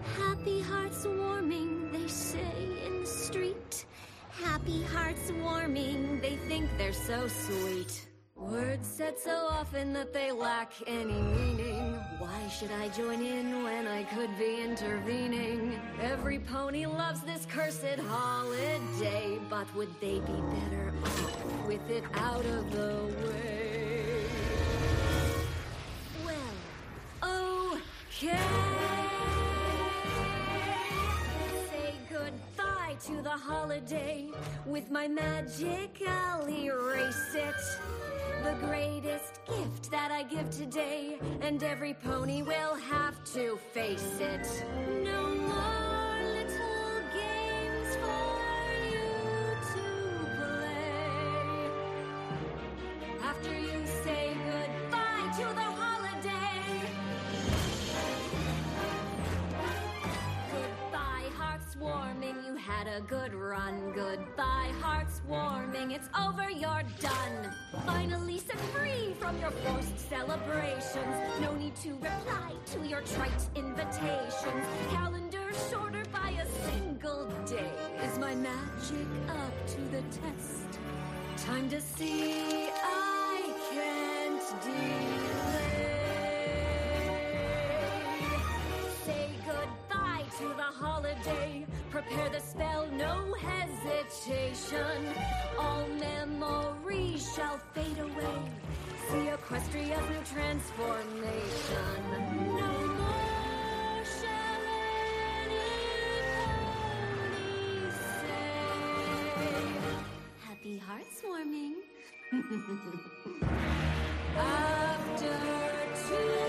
Happy hearts warming, they say in the street. Happy hearts warming, they think they're so sweet. Words said so often that they lack any meaning. Why should I join in when I could be intervening? Every pony loves this cursed holiday, but would they be better off with it out of the way? Well, okay. To the holiday, with my magic I'll erase it. The greatest gift that I give today, and every pony will have to face it. No more little games for you to play. After you say goodbye to the holiday. Goodbye, hearts warming, you had a good run. Goodbye, hearts warming, it's over, you're done. Finally set free from your forced celebrations. No need to reply to your trite invitations. Calendar shorter by a single day. Is my magic up to the test? Time to see I can't delay. Say goodbye to the holiday. Prepare the spell, no hesitation. All memories shall fade away. See Equestria's new transformation. No more shall any pony say. Happy hearts warming. After 2